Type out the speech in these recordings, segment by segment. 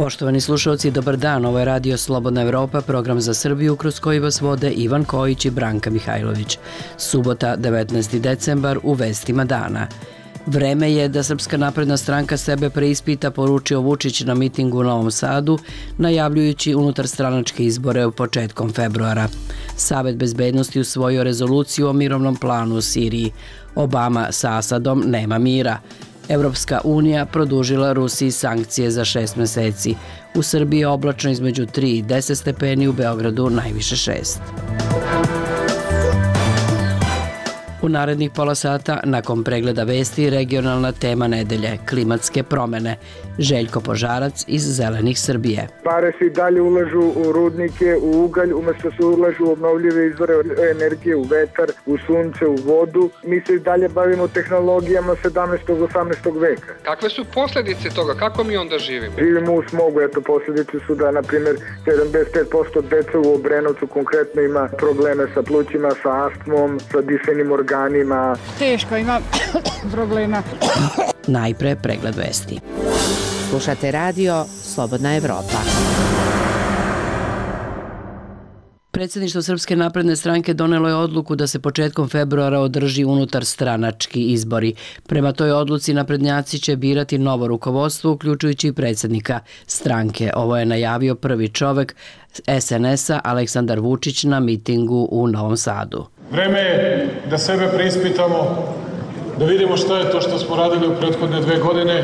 Poštovani slušalci, dobar dan. Ovo je Radio Slobodna Evropa, program za Srbiju kroz koji vas vode Ivan Kojić i Branka Mihajlović. Subota, 19. decembar, u vestima dana. Vreme je da Srpska napredna stranka sebe preispita, poručio Vučić na mitingu u Novom Sadu, najavljujući unutarstranačke izbore u početkom februara. Savet bezbednosti usvojio rezoluciju o mirovnom planu u Siriji. Obama sa Asadom nema mira. Evropska unija produžila Rusiji sankcije za 6 meseci. U Srbiji je oblačno između 3 i 10 stepeni, u Beogradu najviše 6. U narednih pola sata, nakon pregleda vesti, regionalna tema nedelje, klimatske promene. Željko Požarac iz Zelenih Srbije. Pare se i dalje ulažu u rudnike, u ugalj, umjesto se ulažu u obnovljive izvore energije, u vetar, u sunce, u vodu. Mi se i dalje bavimo tehnologijama 17. 18. veka. Kakve su posljedice toga? Kako mi onda živimo? Živimo u smogu. Eto, posljedice su da, na primjer, 75% deca u Obrenovcu konkretno ima probleme sa plućima, sa astmom, sa dišenim organima. Teško, ima problema. Najpre pregled vesti. Slušate radio Slobodna Evropa. Predsjedništvo Srpske napredne stranke donelo je odluku da se početkom februara održi unutarstranački izbori. Prema toj odluci naprednjaci će birati novo rukovodstvo, uključujući i predsjednika stranke. Ovo je najavio prvi čovek SNS-a Aleksandar Vučić na mitingu u Novom Sadu. Vreme je da sebe preispitamo, da vidimo šta je to što smo radili u prethodne 2 godine,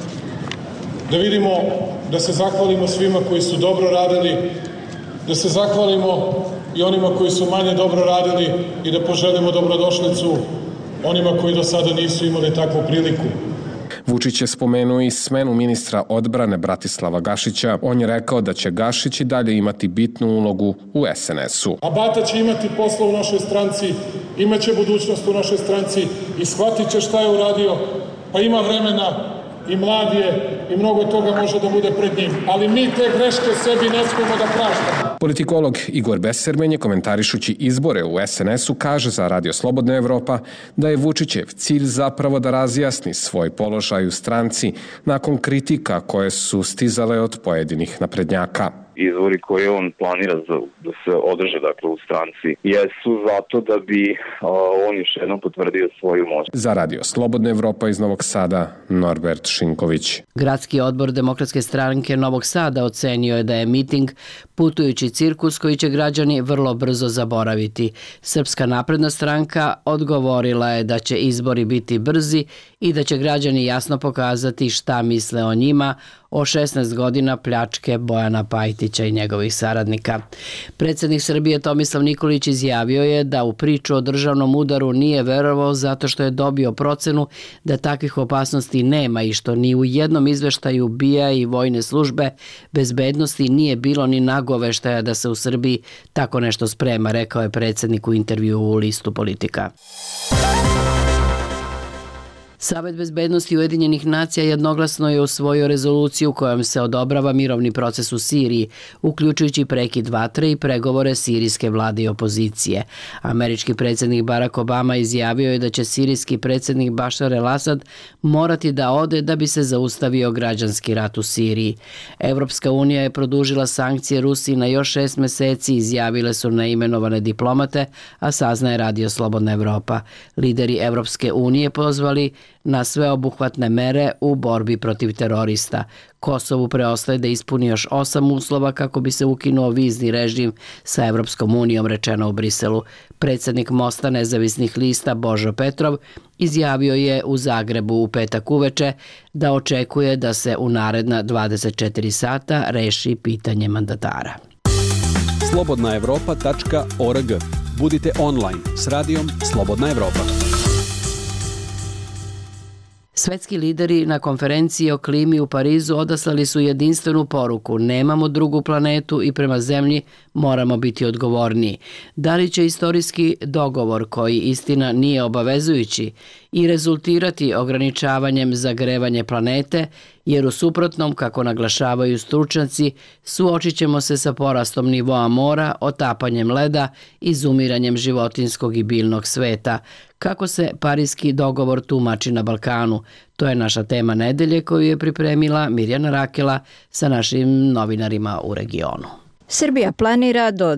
da vidimo, da se zahvalimo svima koji su dobro radili, da se zahvalimo i onima koji su manje dobro radili i da poželimo dobrodošlicu onima koji do sada nisu imali takvu priliku. Vučić je spomenuo i smenu ministra odbrane Bratislava Gašića. On je rekao da će Gašić i dalje imati bitnu ulogu u SNS-u. A Bata će imati posla u našoj stranci, imaće budućnost u našoj stranci i shvatit će šta je uradio, pa ima vremena i mlad je i mnogo toga može da bude pred njim. Ali mi te greške sebi ne smemo da praštamo. Politikolog Igor Besermen je komentarišući izbore u SNS-u kaže za Radio Slobodna Evropa da je Vučićev cilj zapravo da razjasni svoj položaj u stranci nakon kritika koje su stizale od pojedinih naprednjaka. Izvori koje on planira da se održe u stranci jesu zato da bi on još jednom potvrdio svoju moć. Za Radio Slobodna Evropa iz Novog Sada, Norbert Šinković. Gradski odbor Demokratske stranke Novog Sada ocenio je da je miting putujući cirkus koji će građani vrlo brzo zaboraviti. Srpska napredna stranka odgovorila je da će izbori biti brzi i da će građani jasno pokazati šta misle o njima, o 16 godina pljačke Bojana Pajtića i njegovih saradnika. Predsjednik Srbije Tomislav Nikolić izjavio je da u priču o državnom udaru nije verovao zato što je dobio procenu da takvih opasnosti nema i što ni u jednom izveštaju BIA i vojne službe bezbednosti nije bilo ni nagoveštaja da se u Srbiji tako nešto sprema, rekao je predsjednik u intervju u listu Politika. Savet bezbednosti Ujedinjenih nacija jednoglasno je usvojio rezoluciju kojom se odobrava mirovni proces u Siriji, uključujući prekid vatre i pregovore sirijske vlade i opozicije. Američki predsjednik Barack Obama izjavio je da će sirijski predsjednik Bašar el-Asad morati da ode da bi se zaustavio građanski rat u Siriji. Evropska unija je produžila sankcije Rusiji na još 6 meseci, izjavile su neimenovane diplomate, a saznaje Radio Slobodna Evropa. Lideri Evropske unije pozvali na sveobuhvatne mere u borbi protiv terorista. Kosovu preostaje da ispuni još 8 uslova kako bi se ukinuo vizni režim sa Evropskom unijom, rečeno u Briselu. Predsjednik Mosta nezavisnih lista Božo Petrov izjavio je u Zagrebu u petak uveče da očekuje da se u naredna 24 sata reši pitanje mandatara. slobodnaevropa.org. Budite online s radijom Slobodna Evropa. Svetski lideri na konferenciji o klimi u Parizu odaslali su jedinstvenu poruku: nemamo drugu planetu i prema zemlji moramo biti odgovorniji. Da li će istorijski dogovor, koji istina nije obavezujući, i rezultirati ograničavanjem zagrevanja planete, jer u suprotnom, kako naglašavaju stručnjaci, suočit ćemo se sa porastom nivoa mora, otapanjem leda, izumiranjem životinskog i biljnog sveta, kako se Pariski dogovor tumači na Balkanu. To je naša tema nedelje koju je pripremila Mirjana Rakela sa našim novinarima u regionu. Srbija planira do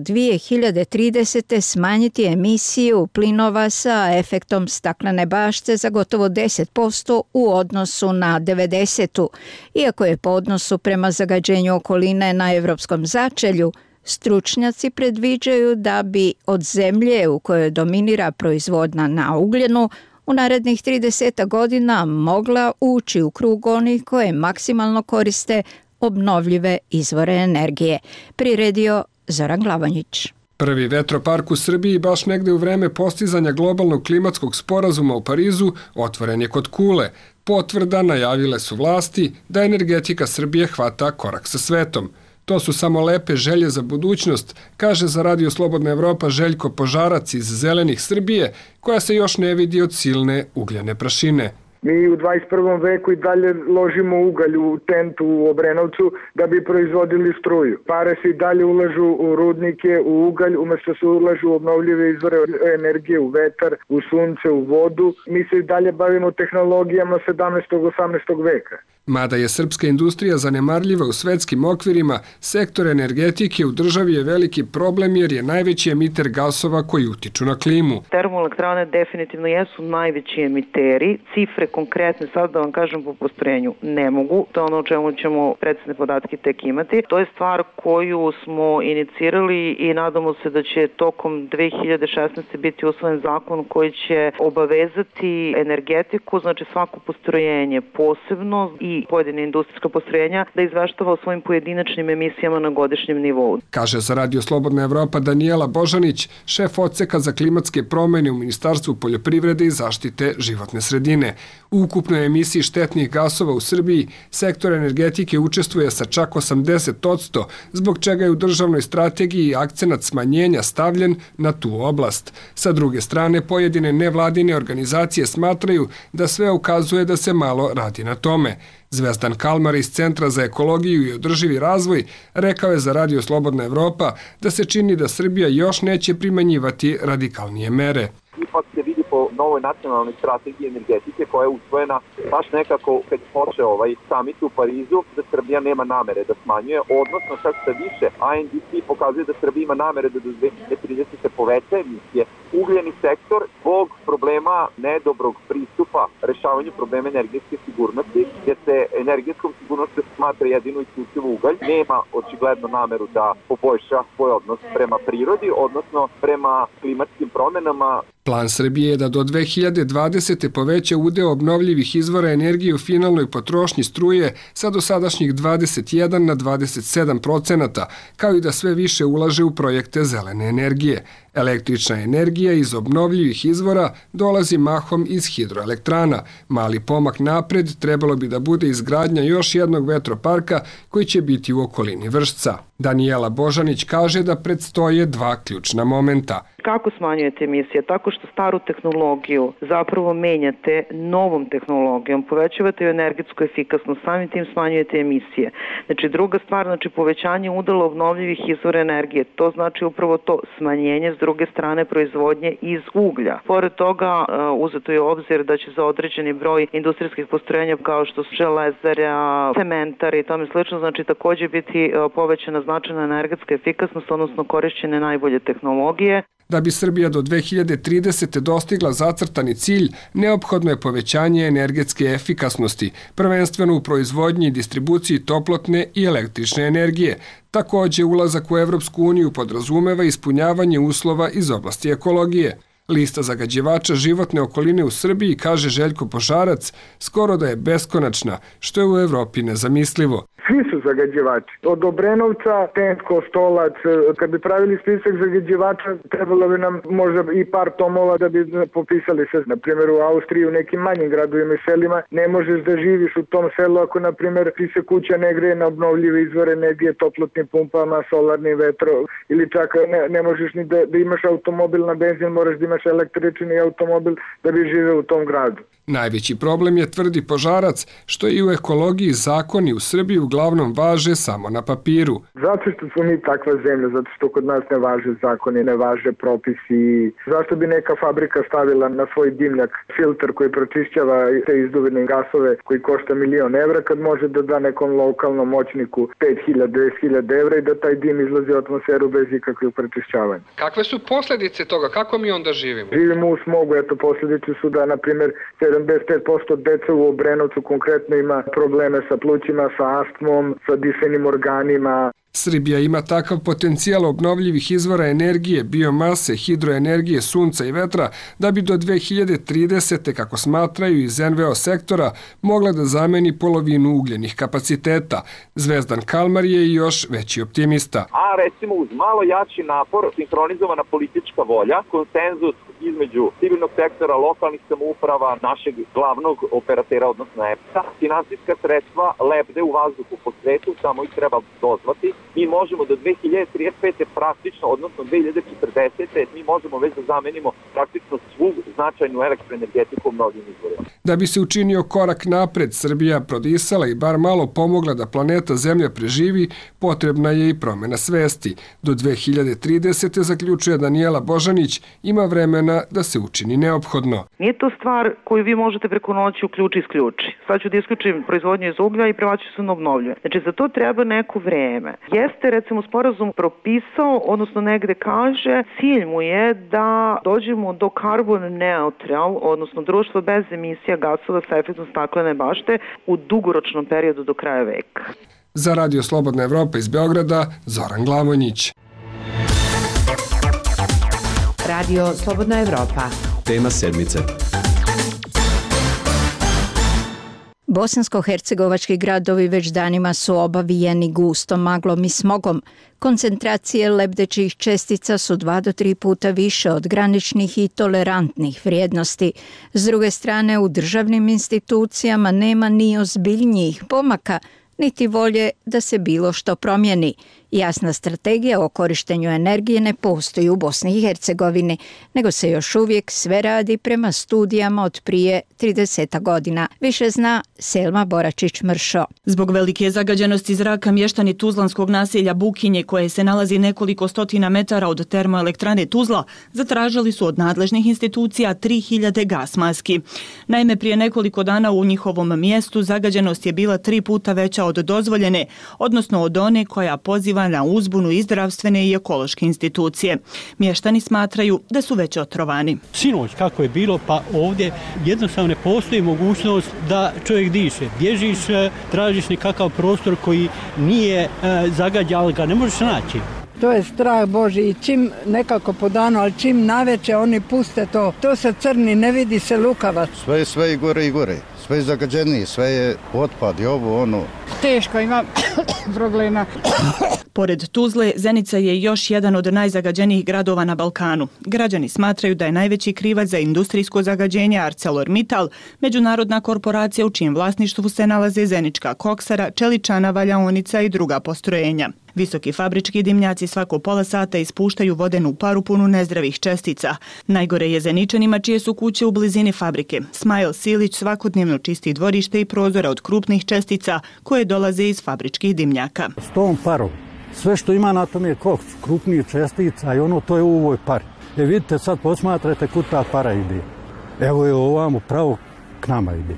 2030. smanjiti emisiju plinova sa efektom staklene bašte za gotovo 10% u odnosu na 90. Iako je po odnosu prema zagađenju okoline na evropskom začelju, stručnjaci predviđaju da bi od zemlje u kojoj dominira proizvodnja na ugljenu u narednih 30 godina mogla ući u krug onih koje maksimalno koriste obnovljive izvore energije. Priredio Zoran Glavonjić. Prvi vetropark u Srbiji baš negde u vreme postizanja globalnog klimatskog sporazuma u Parizu otvoren je kod Kule. Potvrda najavile su vlasti da energetika Srbije hvata korak sa svetom. To su samo lepe želje za budućnost, kaže za Radio Slobodna Evropa Željko Požarac iz Zelenih Srbije, koja se još ne vidi od silne ugljene prašine. Mi u 21. veku i dalje ložimo ugalj u tentu u Obrenovcu da bi proizvodili struju. Pare se i dalje ulažu u rudnike, u ugalj, umesto se ulažu u obnovljive izvore energije, u vetar, u sunce, u vodu. Mi se i dalje bavimo tehnologijama 17. 18. veka. Mada je srpska industrija zanemarljiva u svetskim okvirima, sektor energetike u državi je veliki problem jer je najveći emiter gasova koji utiču na klimu. Termoelektrane definitivno jesu najveći emiteri. Cifre konkretne, sad da vam kažem po postrojenju, ne mogu. To je ono o čemu ćemo precizne podatke tek imati. To je stvar koju smo inicirali i nadamo se da će tokom 2016. biti usvojen zakon koji će obavezati energetiku, znači svako postrojenje posebno i pojedine industrijska postrojenja da izveštava o svojim pojedinačnim emisijama na godišnjem nivou. Kaže za Radio Slobodna Evropa Danijela Božanić, šef odseka za klimatske promene u Ministarstvu poljoprivrede i zaštite životne sredine. U ukupnoj emisiji štetnih gasova u Srbiji sektor energetike učestvuje sa čak 80%, zbog čega je u državnoj strategiji akcenat smanjenja stavljen na tu oblast. Sa druge strane, pojedine nevladine organizacije smatraju da sve ukazuje da se malo radi na tome. Zvezdan Kalmar iz Centra za ekologiju i održivi razvoj rekao je za Radio Slobodna Evropa da se čini da Srbija još neće primenjivati radikalnije mere. Ipak se vidi po novoj nacionalnoj strategiji energetike koja je usvojena baš nekako kad počeo ovaj samit u Parizu, da Srbija nema namere da smanjuje, odnosno čak sa više. INDC pokazuje da Srbija ima namere da do 2030 se poveća emisije. Ugljeni sektor zbog problema nedobrog pristupa rešavanju problema energetske sigurnosti, jer se energetskom sigurnošću smatra jedino isključivo ugalj, nema očigledno nameru da poboljša svoj odnos prema prirodi, odnosno prema klimatskim promenama. Plan Srbije je da do 2020. poveća udeo obnovljivih izvora energije u finalnoj potrošnji struje sa dosadašnjih 21 na 27%, kao i da sve više ulaže u projekte zelene energije. Električna energija iz obnovljivih izvora dolazi mahom iz hidroelektrana. Mali pomak napred trebalo bi da bude izgradnja još jednog vetroparka koji će biti u okolini Vršca. Danijela Božanić kaže da predstoje dva ključna momenta. Kako smanjujete emisije? Tako što staru tehnologiju zapravo menjate novom tehnologijom, povećavate energetsku efikasnost, samim tim smanjujete emisije. Znači druga stvar, znači povećanje udela obnovljivih izvora energije, to znači upravo to smanjenje s druge strane proizvodnje iz uglja. Pored toga uzeto je obzir da će za određeni broj industrijskih postrojenja kao što su železare, cementari i tome slično, znači također biti povećana značajna energetska efikasnost, odnosno korišćene najbolje tehnologije. Da bi Srbija do 2030. dostigla zacrtani cilj, neophodno je povećanje energetske efikasnosti, prvenstveno u proizvodnji i distribuciji toplotne i električne energije. Također, ulazak u Evropsku uniju podrazumeva ispunjavanje uslova iz oblasti ekologije. Lista zagađivača životne okoline u Srbiji, kaže Željko Požarac, skoro da je beskonačna, što je u Evropi nezamislivo. Svi su zagađivači. Od Obrenovca, Tent, Kostolac, kad bi pravili spisak zagađivača, trebalo bi nam možda i par tomova da bi popisali sve. Na primjer, u Austriji, u nekim manjim gradovima i selima, ne možeš da živiš u tom selu ako, na primjer, ti se kuća ne greje na obnovljive izvore energije, toplotnim pumpama, solarnim vetro, ili čak ne možeš ni da imaš automobil na benzin, moraš da imaš električni automobil da bi živeo u tom gradu. Najveći problem je, tvrdi Požarac, što i u ekologiji zakoni u Srbiji uglavnom uglavnom važe samo na papiru. Zato što smo mi takva zemlja, zato što kod nas ne važe zakoni, ne važe propisi. Zašto bi neka fabrika stavila na svoj dimnjak filter koji pročišćava te izduvene gasove koji košta €1.000.000 kad može da da nekom lokalnom moćniku 5.000-10.000 evra i da taj dim izlazi u atmosferu bez ikakvih pročišćavanja. Kakve su posljedice toga? Kako mi onda živimo? Živimo u smogu, posljedice su da, na primjer, 75% deca u Obrenovcu konkretno ima probleme sa plućima, sa astmom, sa dišenim organima. Srbija ima takav potencijal obnovljivih izvora energije, biomase, hidroenergije, sunca i vetra da bi do 2030. kako smatraju iz NVO sektora mogla da zameni polovinu ugljenih kapaciteta. Zvezdan Kalmar je još veći optimista. A recimo uz malo jači napor, sinhronizovana politička volja, konsenzus između civilnog sektora, lokalnih samouprava, našeg glavnog operatera, odnosno EPS-a, finansijska sredstva lebde u vazduhu po svetu, samo ih treba dozvati. Mi možemo do 2035. praktično, odnosno 2040. mi možemo već da zamenimo praktično svu značajnu elektroenergetiku obnovljivim izvorima. Da bi se učinio korak napred, Srbija prodisala i bar malo pomogla da planeta Zemlja preživi, potrebna je i promjena svesti. Do 2030. zaključuje Danijela Božanić, ima vremena da se učini neophodno. Nije to stvar koju vi možete preko noći isključi. Sad ću da isključim proizvodnju iz uglja i prebaću se na obnovljive. Znači, za to treba neko vreme. Jeste, recimo, sporazum propisao, odnosno negde kaže, cilj mu je da dođemo do carbon neutral, odnosno društvo bez emisija gasova sa efektom staklene bašte u dugoročnom periodu do kraja veka. Za Radio Slobodna Evropa iz Beograda, Zoran Glamonjić. Radio Slobodna Evropa. Tema sedmice. Bosansko-hercegovački gradovi već danima su obavijeni gustom maglom i smogom. Koncentracije lebdećih čestica su 2 do 3 puta više od graničnih i tolerantnih vrijednosti. S druge strane, u državnim institucijama nema ni ozbiljnijih pomaka, niti volje da se bilo što promijeni. Jasna strategija o korištenju energije ne postoji u Bosni i Hercegovini, nego se još uvijek sve radi prema studijama od prije 30 godina. Više zna Selma Boračić-Mršo. Zbog velike zagađenosti zraka mještani tuzlanskog naselja Bukinje, koje se nalazi nekoliko stotina metara od termoelektrane Tuzla, zatražili su od nadležnih institucija 3000 gas maski. Naime, prije nekoliko dana u njihovom mjestu zagađenost je bila 3 puta veća od dozvoljene, odnosno od one koja poziva na uzbunu i zdravstvene i ekološke institucije. Mještani smatraju da su već otrovani. Sinoć kako je bilo, pa ovdje jednostavno ne postoji mogućnost da čovjek diše. Bježiš, tražiš nekakav prostor koji nije zagađen, ali ga ne možeš naći. To je strah Boži i čim nekako po danu, ali čim naveče oni puste to se crni, ne vidi se lukavac. Sve i gore. Sve je zagađenije, sve je otpad i ovo, ono. Teško ima problema. Pored Tuzle, Zenica je još jedan od najzagađenijih gradova na Balkanu. Građani smatraju da je najveći krivac za industrijsko zagađenje ArcelorMittal, međunarodna korporacija u čijem vlasništvu se nalaze Zenička koksara, čeličana, valjaonica i druga postrojenja. Visoki fabrički dimnjaci svako pola sata ispuštaju vodenu paru punu nezdravih čestica. Najgore je Zeničanima čije su kuće u blizini fabrike. Smajl Silić svakodnevno čisti dvorište i prozore od krupnih čestica koje dolaze iz fabričkih dimnjaka. S tom parom, sve što ima na tom je koks, krupnih čestica i ono to je u ovoj pari. Vidite, sad posmatrajte kud ta para ide. Evo je ovamo, pravo k nama ide.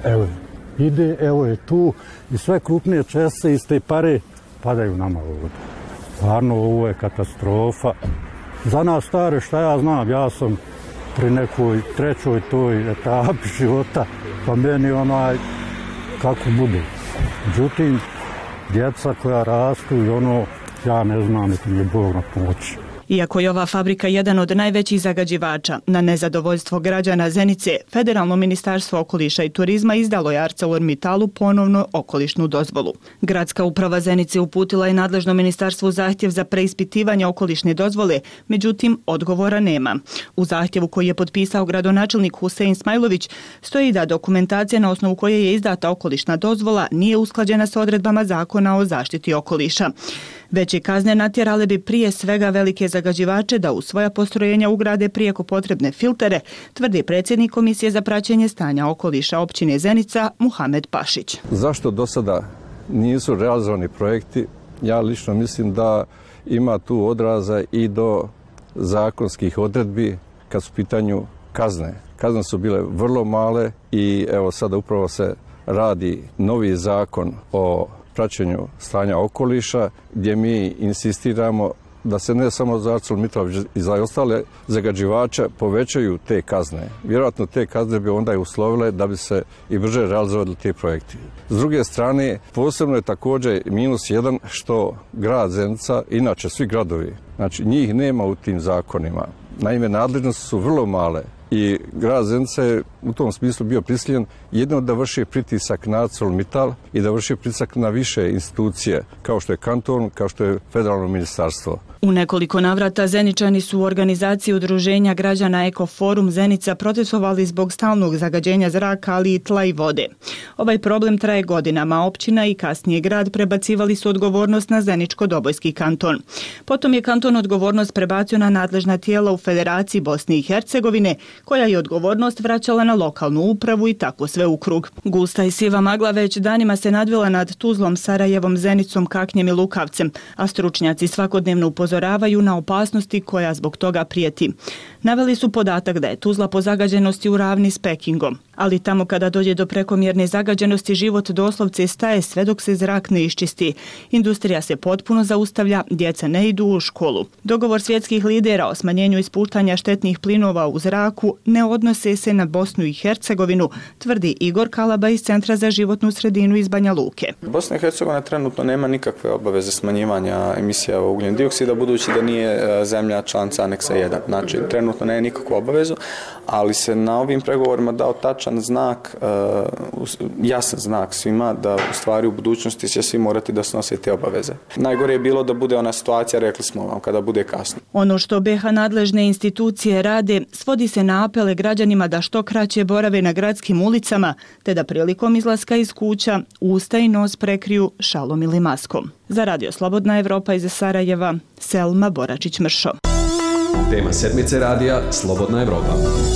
Evo je tu i sve krupnije čestice iz te pare padaju nama ovdje. Stvarno, ovo je katastrofa. Za nas stare, šta ja znam, ja sam pri nekoj trećoj toj etapi života, pa meni kako bude. Međutim, djeca koja rastu i ja ne znam, niti mi je Bog na pomoći. Iako je ova fabrika jedan od najvećih zagađivača, na nezadovoljstvo građana Zenice, Federalno ministarstvo okoliša i turizma izdalo je ArcelorMittalu ponovno okolišnu dozvolu. Gradska uprava Zenice uputila je nadležno ministarstvu zahtjev za preispitivanje okolišne dozvole, međutim odgovora nema. U zahtjevu koji je potpisao gradonačelnik Husein Smajlović stoji da dokumentacija na osnovu koje je izdata okolišna dozvola nije usklađena sa odredbama Zakona o zaštiti okoliša. Veće kazne natjerale bi prije svega velike zagađivače da u svoja postrojenja ugrade prijeko potrebne filtere, tvrdi predsjednik Komisije za praćenje stanja okoliša općine Zenica Muhamed Pašić. Zašto do sada nisu realizovani projekti. Ja lično mislim da ima tu odraza i do zakonskih odredbi kad su u pitanju kazne. Kazne su bile vrlo male i evo sada upravo se radi novi zakon o praćenju stanja okoliša gdje mi insistiramo da se ne samo za ArcelorMittal i za ostale zagađivače povećaju te kazne. Vjerojatno te kazne bi onda i uslovile da bi se i brže realizovali ti projekti. S druge strane, posebno je također -1 što grad Zenica, inače svi gradovi, znači njih nema u tim zakonima. Naime, nadležnosti su vrlo male i grad Zenica je u tom smislu bio prisiljen jedno da vrši pritisak na ArcelorMittal i da vrši pritisak na više institucije, kao što je kanton, kao što je federalno ministarstvo. U nekoliko navrata Zeničani su u organizaciji udruženja građana Ekoforum Zenica protestovali zbog stalnog zagađenja zraka, ali i tla i vode. Ovaj problem traje godinama. Općina i kasnije grad prebacivali su odgovornost na Zeničko-Dobojski kanton. Potom je kanton odgovornost prebacio na nadležna tijela u Federaciji Bosne i Hercegovine, koja je odgovornost vraćala na lokalnu upravu i tako sve u krug. Gusta i siva magla već danima se nadvila nad Tuzlom, Sarajevom, Zenicom, Kaknjem i Lukavcem, a stručnjaci svakodnevno upozoravaju na opasnosti koja zbog toga prijeti. Naveli su podatak da je Tuzla po zagađenosti u ravni s Pekingom, ali tamo kada dođe do prekomjerne zagađenosti život doslovce staje sve dok se zrak ne iščisti. Industrija se potpuno zaustavlja, djeca ne idu u školu. Dogovor svjetskih lidera o smanjenju ispuštanja štetnih plinova u zraku ne odnose se na Bosnu i Hercegovinu, tvrdi Igor Kalaba iz Centra za životnu sredinu iz Banja Luke. Bosna i Hercegovina trenutno nema nikakve obaveze smanjivanja emisija ugljen dioksida, budući da nije zemlja članica aneksa 1. Znači, trenutno nema nikakvu obavezu, ali se na ovim pregovorima dao tačan znak, jasan znak svima da u stvari u budućnosti će svi morati da snose te obaveze. Najgore je bilo da bude ona situacija, rekli smo vam, kada bude kasno. Ono što BiH nadležne institucije rade svodi se na apele građanima da što kraće borave na gradskim ulicama, te da prilikom izlaska iz kuća usta i nos prekriju šalom ili maskom. Za Radio Slobodna Evropa iz Sarajeva, Selma Boračić-Mršo. Tema sedmice radija Slobodna Evropa.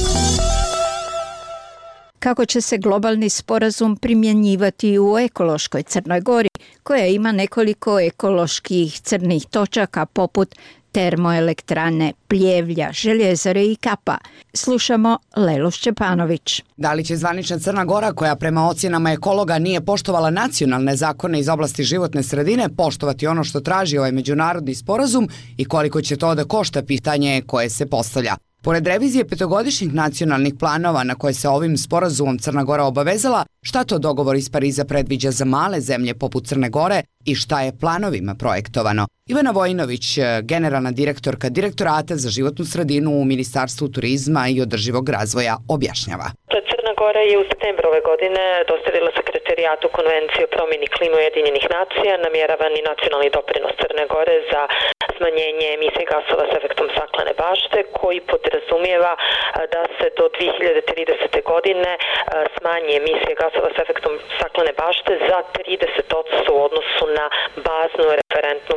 Kako će se globalni sporazum primjenjivati u ekološkoj Crnoj Gori, koja ima nekoliko ekoloških crnih točaka poput termoelektrane Pljevlja, Željezare i Kapa. Slušamo Lelu Šćepanović. Da li će zvanična Crna Gora, koja prema ocjenama ekologa nije poštovala nacionalne zakone iz oblasti životne sredine, poštovati ono što traži ovaj međunarodni sporazum i koliko će to da košta, pitanje koje se postavlja. Pored revizije petogodišnjih nacionalnih planova na koje se ovim sporazumom Crna Gora obavezala, šta to dogovor iz Pariza predviđa za male zemlje poput Crne Gore i šta je planovima projektovano? Ivana Vojinović, generalna direktorka Direktorata za životnu sredinu u Ministarstvu turizma i održivog razvoja, objašnjava. Crna Gora je u septembru ove godine dostavila sekretarijatu Konvencije o promjeni klime Ujedinjenih nacija namjeravani nacionalni doprinos Crne Gore za smanjenje emisije gasova s efektom staklene bašte, koji podrazumijeva da se do 2030. godine smanji emisije gasova s efektom staklene bašte za 30% u odnosu na baznu referentnu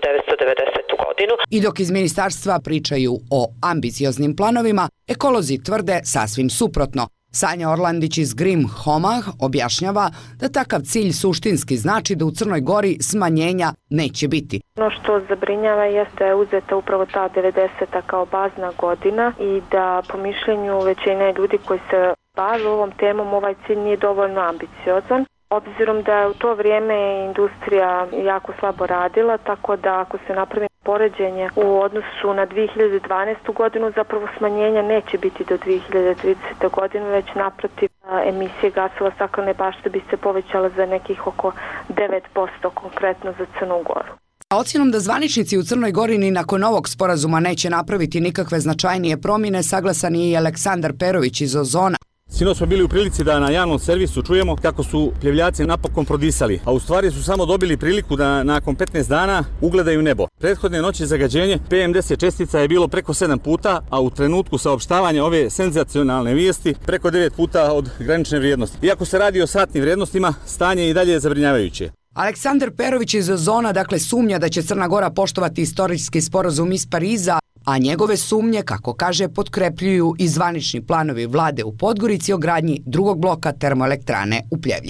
1990. godinu. I dok iz ministarstva pričaju o ambicioznim planovima, ekolozi tvrde sasvim suprotno. Sanja Orlandić iz Grim Homah objašnjava da takav cilj suštinski znači da u Crnoj Gori smanjenja neće biti. Ono što zabrinjava jeste da je uzeta upravo ta 90. kao bazna godina i da po mišljenju većine ljudi koji se bave ovom temom ovaj cilj nije dovoljno ambiciozan. Obzirom da je u to vrijeme industrija jako slabo radila, tako da ako se napravi poređenje u odnosu na 2012. godinu, zapravo smanjenja neće biti do 2030. godine, već naprotiv emisije gasova staklene bašte bi se povećala za nekih oko 9% konkretno za Crnu Goru. Ocjenom da zvaničnici u Crnoj Gori ni nakon ovog sporazuma neće napraviti nikakve značajnije promjene, saglasan je i Aleksandar Perović iz Ozona. Sinoć smo bili u prilici da na javnom servisu čujemo kako su pljevljaci napokon prodisali, a u stvari su samo dobili priliku da nakon 15 dana ugledaju nebo. Prethodne noći zagađenje PM10 čestica je bilo preko 7 puta, a u trenutku saopštavanja ove senzacionalne vijesti preko 9 puta od granične vrijednosti. Iako se radi o satnim vrijednostima, stanje je i dalje zabrinjavajuće. Aleksandar Perović iz Ozona dakle da će Crna Gora poštovati istorijski sporazum iz Pariza, a njegove sumnje, kako kaže, potkrepljuju i zvanični planovi vlade u Podgorici o gradnji drugog bloka termoelektrane u Pljevljima.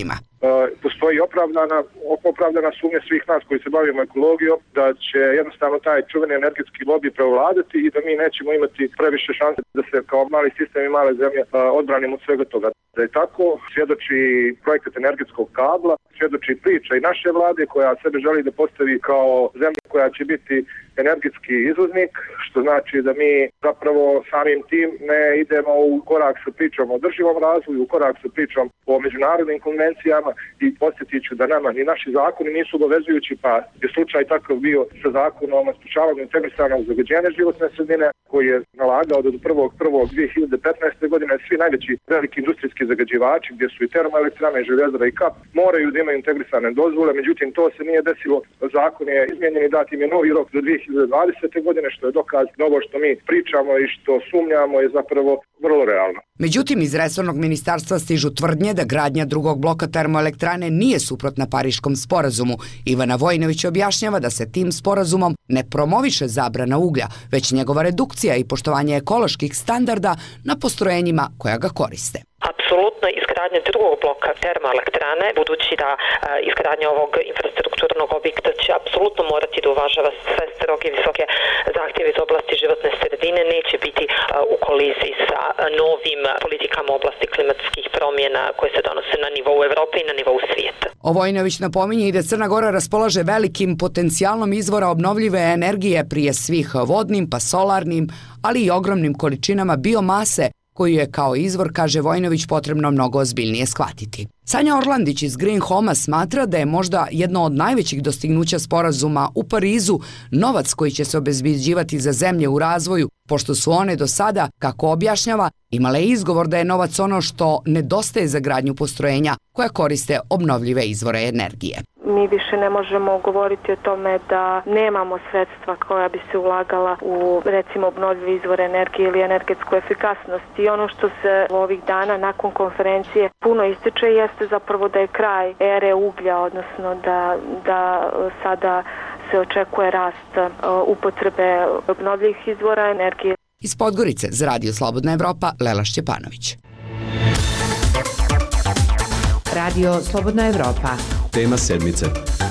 postoji opravdana sumnja svih nas koji se bavimo ekologijom da će jednostavno taj čuveni energetski lobby prevladati i da mi nećemo imati previše šanse da se kao mali sistem i male zemlje odbranimo od svega toga. Da je tako, svjedoči projekat energetskog kabla, svjedoči priča i naše vlade koja sebe želi da postavi kao zemlja koja će biti energetski izvoznik, što znači da mi zapravo samim tim ne idemo u korak sa pričom o održivom razvoju, u korak sa pričom o međunarodnim konvencijama i podsjetit ću da nama ni naši zakoni nisu obavezujući, pa je slučaj takav bio sa zakonom o sprečavanju integrisanog zagađenja životne sredine koji je nalagao da do 1.1.2015. godine svi najveći veliki industrijski zagađivači gdje su i termoelektrane, i željezara i kap moraju da imaju integrisane dozvole, međutim to se nije desilo, zakon je izmijenjen i dat im je novi rok do 2020. godine, što je dokaz da ovo što mi pričamo i što sumnjamo je zapravo vrlo realno. Međutim, iz resornog ministarstva stižu tvrdnje da gradnja drugog bloka termoelektrane nije suprotna Pariškom sporazumu. Ivana Vojinović objašnjava da se tim sporazumom ne promoviše zabrana uglja, već njegova redukcija i poštovanje ekoloških standarda na postrojenjima koja ga koriste. Apsolutno izgradnja drugog bloka termoelektrane, budući da izgradnja ovog infrastrukturnog objekta će apsolutno morati da uvažava sve stroge visoke zahtjeve iz oblasti životne sredine, neće biti u koliziji sa novim politikama u oblasti klimatskih promjena koje se donose na nivou Evrope i na nivou svijeta. Vojinović napominje i da Crna Gora raspolaže velikim potencijalom izvora obnovljive energije, prije svih vodnim pa solarnim, ali i ogromnim količinama biomase koju je kao izvor, kaže Vojinović, potrebno mnogo ozbiljnije shvatiti. Sanja Orlandić iz Green Home-a smatra da je možda jedno od najvećih dostignuća sporazuma u Parizu novac koji će se obezbeđivati za zemlje u razvoju, pošto su one do sada, kako objašnjava, imale izgovor da je novac ono što nedostaje za gradnju postrojenja koja koriste obnovljive izvore energije. Mi više ne možemo govoriti o tome da nemamo sredstva koja bi se ulagala u, recimo, obnovljive izvore energije ili energetsku efikasnost. I ono što se ovih dana nakon konferencije puno ističe jeste zapravo da je kraj ere uglja, odnosno da sada se očekuje rast upotrebe obnovljivih izvora energije. Iz Podgorice za Radio Slobodna Evropa, Lela Šćepanović. Radio Slobodna Evropa. Tema sedmice.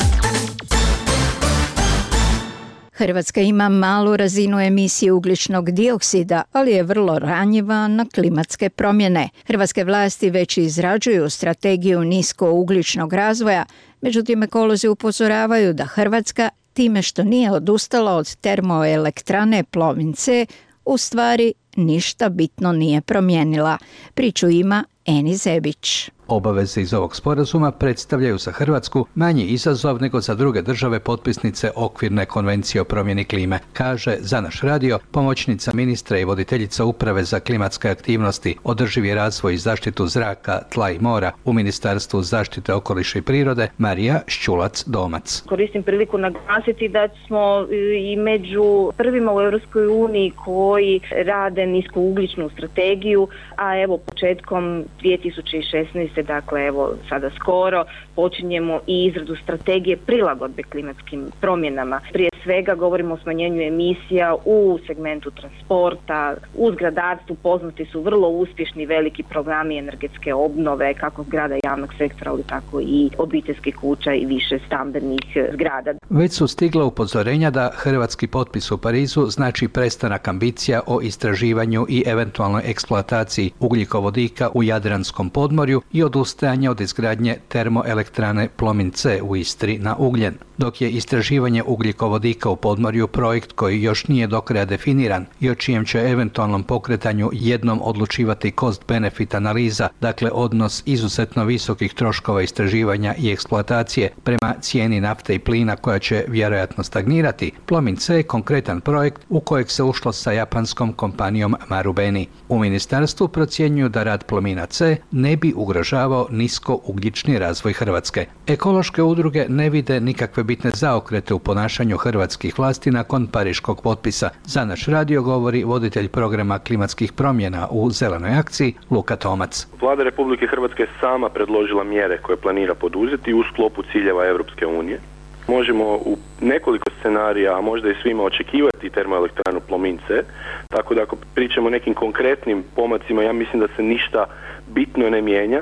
Hrvatska ima malu razinu emisije ugljičnog dioksida, ali je vrlo ranjiva na klimatske promjene. Hrvatske vlasti već izrađuju strategiju niskougljičnog razvoja, međutim ekolozi upozoravaju da Hrvatska, time što nije odustala od termoelektrane Plomin C, u stvari ništa bitno nije promijenila. Priču ima Eni Zebić. Obaveze iz ovog sporazuma predstavljaju za Hrvatsku manji izazov nego za druge države potpisnice okvirne konvencije o promjeni klime, kaže za naš radio pomoćnica ministra i voditeljica uprave za klimatske aktivnosti, održivi razvoj i zaštitu zraka, tla i mora u Ministarstvu zaštite okoliša i prirode Marija Šćulac-Domac. Koristim priliku naglasiti da smo i među prvima u Europskoj uniji koji rade niskougljičnu strategiju, a evo početkom 2016. dakle evo sada skoro počinjemo i izradu strategije prilagodbe klimatskim promjenama. Prije svega govorimo o smanjenju emisija u segmentu transporta, u zgradarstvu poznati su vrlo uspješni veliki programi energetske obnove kako zgrada javnog sektora, ali tako i obiteljskih kuća i više stambenih zgrada. Već su stigla upozorenja da hrvatski potpis u Parizu znači prestanak ambicija o istraživanju i eventualnoj eksploataciji ugljikovodika u Jadranskom podmorju i odustajanje od izgradnje termoelektrane Plomin C u Istri na ugljen. Dok je istraživanje ugljikovodika u podmorju projekt koji još nije do kraja definiran i o čijem će eventualnom pokretanju jednom odlučivati cost-benefit analiza, dakle odnos izuzetno visokih troškova istraživanja i eksploatacije prema cijeni nafte i plina koja će vjerojatno stagnirati, Plomin C je konkretan projekt u kojeg se ušlo sa japanskom kompanijom Marubeni. U ministarstvu procjenjuju da rad Plomina C ne bi ugrožavao niskougljični razvoj Hrvatske. Ekološke udruge ne vide nikakve bitne zaokrete u ponašanju hrvatskih vlasti nakon pariškog potpisa. Za naš radio govori voditelj programa klimatskih promjena u Zelenoj akciji Luka Tomac. Vlada Republike Hrvatske sama predložila mjere koje planira poduzeti u sklopu ciljeva Europske unije. Možemo u nekoliko scenarija, a možda i svima, očekivati termoelektranu Plomin C, tako da ako pričamo o nekim konkretnim pomacima, ja mislim da se ništa bitno ne mijenja.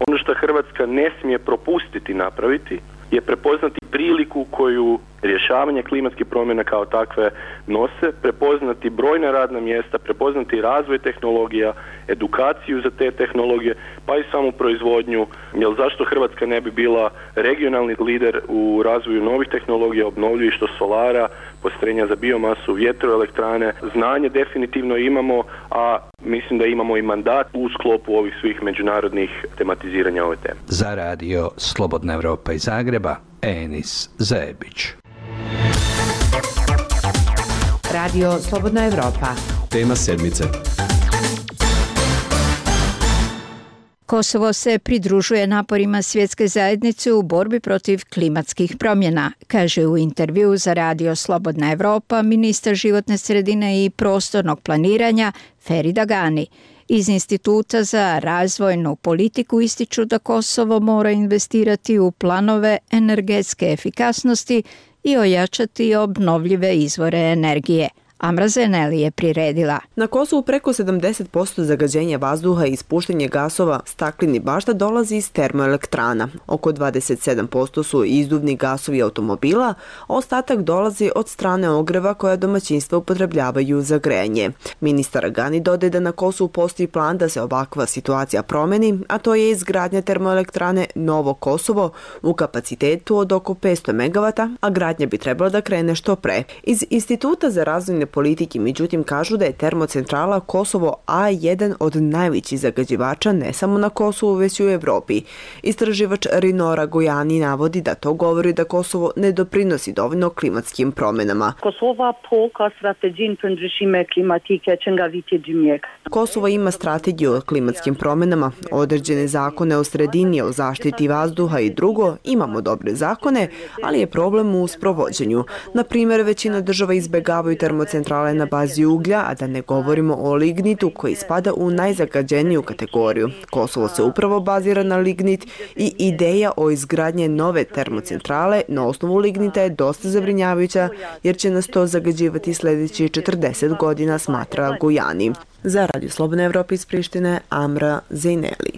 Ono što Hrvatska ne smije propustiti napraviti je prepoznati priliku koju rješavanje klimatskih promjena kao takve nose, prepoznati brojna radna mjesta, prepoznati razvoj tehnologija, edukaciju za te tehnologije, pa i samu proizvodnju. Jer zašto Hrvatska ne bi bila regionalni lider u razvoju novih tehnologija, obnovljivih, što solara, postrojenja za biomasu, vjetroelektrane. Znanje definitivno imamo, a mislim da imamo i mandat u sklopu ovih svih međunarodnih tematiziranja ove teme. Za radio Slobodna Evropa iz Zagreba, Enis Zebić. Radio Slobodna Evropa. Tema sedmice. Kosovo se pridružuje naporima svjetske zajednice u borbi protiv klimatskih promjena, kaže u intervju za radio Slobodna Evropa ministar životne sredine i prostornog planiranja Ferida Gani. Iz Instituta za razvojnu politiku ističu da Kosovo mora investirati u planove energetske efikasnosti i ojačati obnovljive izvore energije. Amra Zeneli je priredila. Na Kosovu preko 70% zagađenja vazduha i ispuštanje gasova staklenih bašta dolazi iz termoelektrana. Oko 27% su izduvni gasovi automobila, a ostatak dolazi od strane ogreva koja domaćinstva upotrebljavaju za grejanje. Ministar Gani dodaje da na Kosovu postoji plan da se ovakva situacija promeni, a to je izgradnja termoelektrane Novo Kosovo u kapacitetu od oko 500 MW, a gradnja bi trebala da krene što pre. Iz Instituta za razvojne politike, međutim, kažu da je termocentrala Kosovo A jedan od najvećih zagađivača ne samo na Kosovu, već i u Evropi. Istraživač Rinora Gojani navodi da to govori da Kosovo ne doprinosi dovoljno klimatskim promjenama. Kosovo ima strategiju o klimatskim promjenama, određene zakone o sredini, o zaštiti vazduha i drugo, imamo dobre zakone, ali je problem u sprovođenju. Na primjer, većina država izbjegavaju termocentrale na bazi uglja, a da ne govorimo o lignitu koji spada u najzagađeniju kategoriju. Kosovo se upravo bazira na lignit i ideja o izgradnje nove termocentrale na osnovu lignita je dosta zabrinjavajuća jer će nas to zagađivati sljedećih 40 godina, smatra Gujani. Za Radio Slobodna Evropa iz Prištine, Amra Zeneli.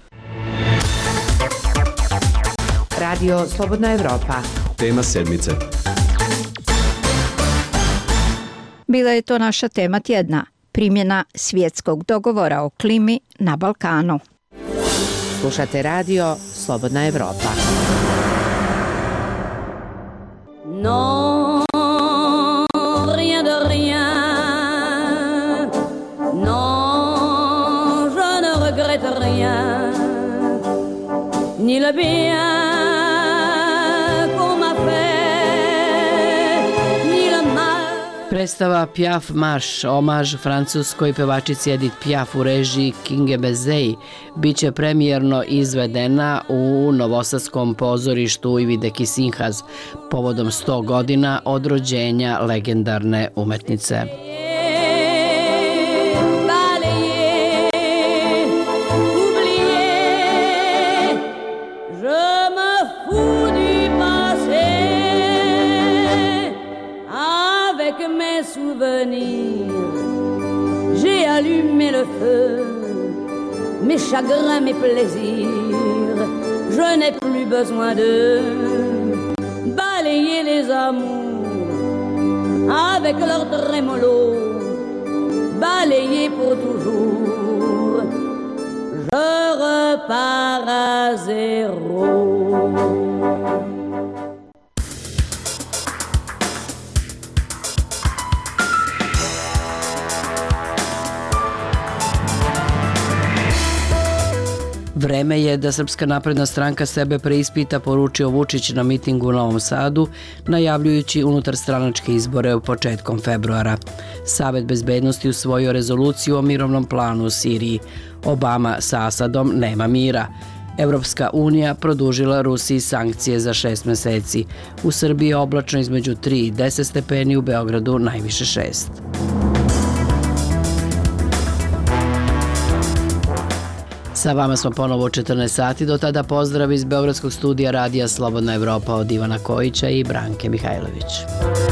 Radio Slobodna Evropa. Tema sedmice. Bila je to naša tema tjedna, primjena svjetskog dogovora o klimi na Balkanu. Slušate radio Slobodna Evropa. Non, rien de rien. Non, je ne regrette rien. Ni le bien. Predstava Piaf marš, omaž francuskoj pevačici Edith Piaf u režiji Kinge Bezei, bit će premijerno izvedena u novosadskom pozorištu Ivideki Sinhaz povodom 100 godina od rođenja legendarne umetnice. J'ai allumé le feu, mes chagrins, mes plaisirs. Je n'ai plus besoin de balayer les amours avec leur trémolo, balayer pour toujours. Je repars à zéro. Vreme je da Srpska napredna stranka sebe preispita, poručio Vučić na mitingu u Novom Sadu, najavljujući unutarstranačke izbore u početkom februara. Savet bezbednosti usvojio rezoluciju o mirovnom planu u Siriji. Obama sa Asadom nema mira. Evropska unija produžila Rusiji sankcije za 6 meseci. U Srbiji je oblačno između 3 i 10 stepeni, u Beogradu najviše 6. Sa vama smo ponovo u 14 sati, do tada pozdrav iz Beogradskog studija radija Slobodna Evropa od Ivana Kojića i Branke Mihajlović.